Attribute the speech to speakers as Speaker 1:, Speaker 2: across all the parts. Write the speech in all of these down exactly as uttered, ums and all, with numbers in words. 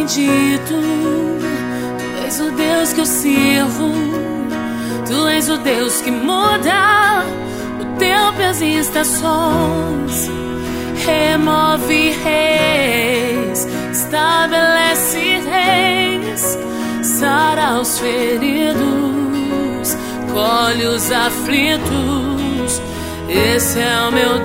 Speaker 1: bendito. Tu és o Deus que eu sirvo. Tu és o Deus que muda o tempo e as estações. Remove reis, estabelece reis, sara os feridos, colhe os aflitos. Esse é o meu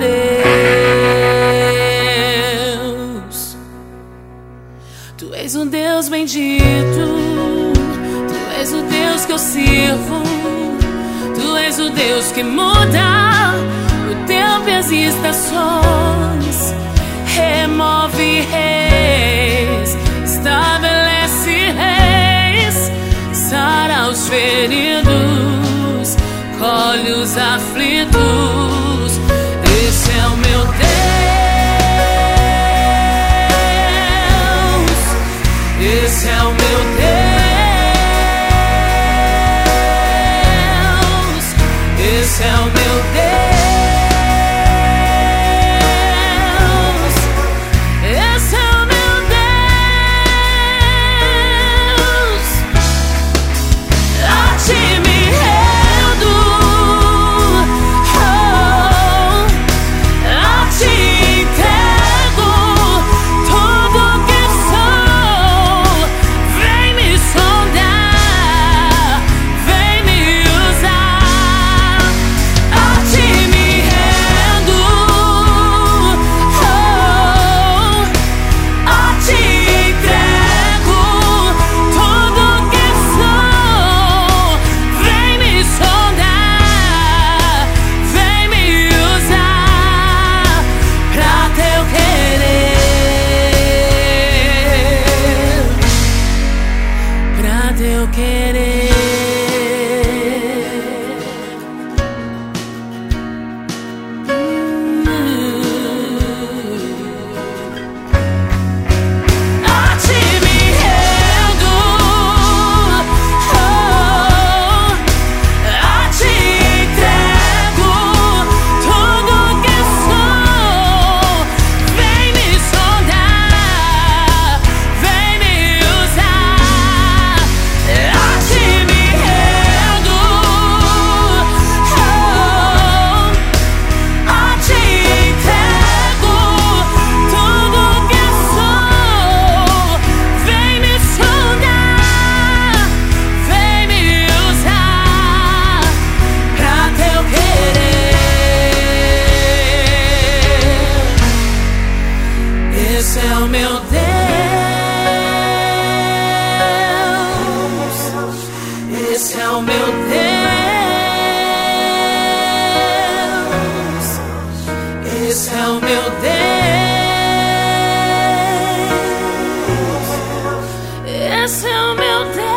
Speaker 1: Deus. Tu és um Deus bendito. Tu és o Deus que eu sirvo. Tu és o Deus que muda o tempo e as estações. Remove reis, estabelece reis, sara os feridos, colhe os aflitos. Esse é o meu Deus. Esse é o meu Deus. Esse é o meu Deus. Eu querer a ti me rendo, oh, a ti entrego tudo que sou. Vem me sondar, vem me usar. A ti me rendo, oh, a ti entrego tudo que sou. Vem me sondar, vem me usar pra teu querer. Esse é o meu Deus. Esse é o meu Deus. Esse é o meu Deus. Esse é o meu Deus.